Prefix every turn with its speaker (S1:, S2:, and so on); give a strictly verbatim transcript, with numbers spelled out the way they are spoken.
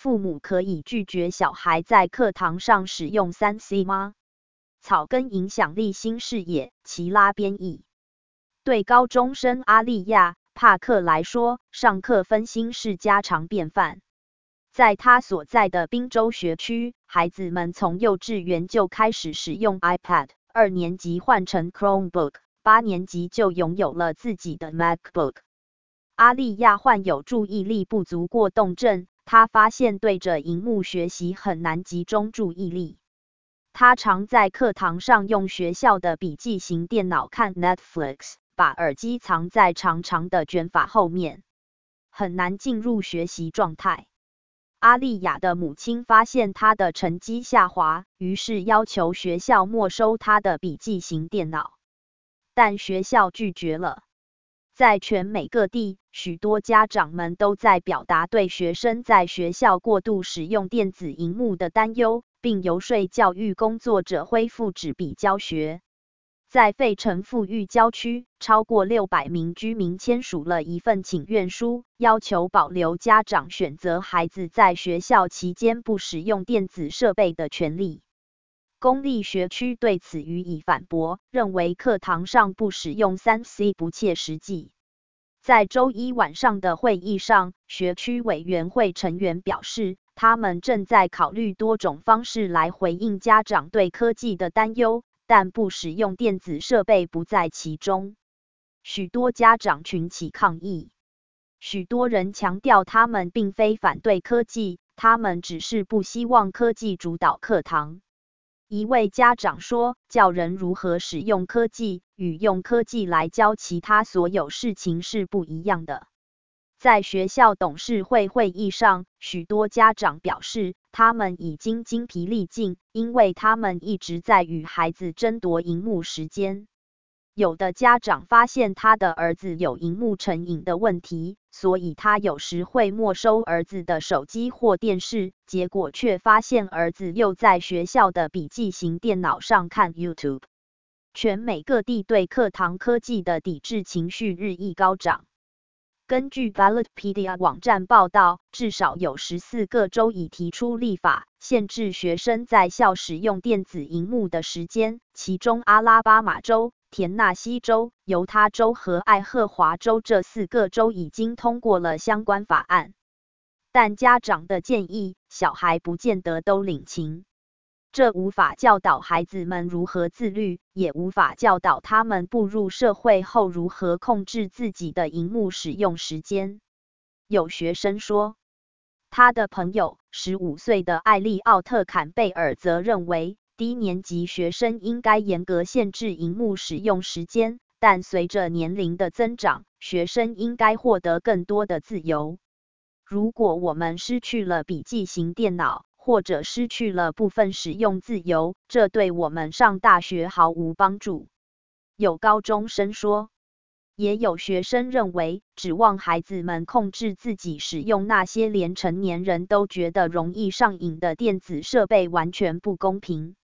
S1: 父母可以拒绝小孩在课堂上使用 三 C 吗？草根影响力新视野，齐拉编译。对高中生阿利亚·帕克来说，上课分心是家常便饭。在他所在的宾州学区，孩子们从幼稚园就开始使用 iPad， 二年级换成 Chromebook， 八年级就拥有了自己的 MacBook。阿利亚患有注意力不足过动症，他发现对着荧幕学习很难集中注意力。他常在课堂上用学校的笔记型电脑看 Netflix， 把耳机藏在长长的卷发后面，很难进入学习状态。阿利亚的母亲发现他的成绩下滑，于是要求学校没收他的笔记型电脑，但学校拒绝了。在全美各地，许多家长们都在表达对学生在学校过度使用电子荧幕的担忧，并游说教育工作者恢复纸笔教学。在费城富裕郊区，超过六百名居民签署了一份请愿书，要求保留家长选择孩子在学校期间不使用电子设备的权利。公立学区对此予以反驳，认为课堂上不使用 三 C 不切实际。在周一晚上的会议上，学区委员会成员表示，他们正在考虑多种方式来回应家长对科技的担忧，但不使用电子设备不在其中。许多家长群起抗议。许多人强调他们并非反对科技，他们只是不希望科技主导课堂。一位家长说，教人如何使用科技，与用科技来教其他所有事情是不一样的。在学校董事会会议上，许多家长表示，他们已经精疲力尽，因为他们一直在与孩子争夺荧幕时间。有的家长发现他的儿子有荧幕成瘾的问题，所以他有时会没收儿子的手机或电视，结果却发现儿子又在学校的笔记型电脑上看 YouTube。全美各地对课堂科技的抵制情绪日益高涨。根据 Ballotpedia 网站报道，至少有十四个州已提出立法，限制学生在校使用电子荧幕的时间，其中阿拉巴马州、田纳西州、犹他州和爱荷华州这四个州已经通过了相关法案。但家长的建议，小孩不见得都领情。这无法教导孩子们如何自律，也无法教导他们步入社会后如何控制自己的荧幕使用时间。有学生说，他的朋友十五岁的艾利奥特·坎贝尔则认为，低年级学生应该严格限制荧幕使用时间，但随着年龄的增长，学生应该获得更多的自由。如果我们失去了笔记型电脑，或者失去了部分使用自由，这对我们上大学毫无帮助。有高中生说。也有学生认为，指望孩子们控制自己使用那些连成年人都觉得容易上瘾的电子设备完全不公平。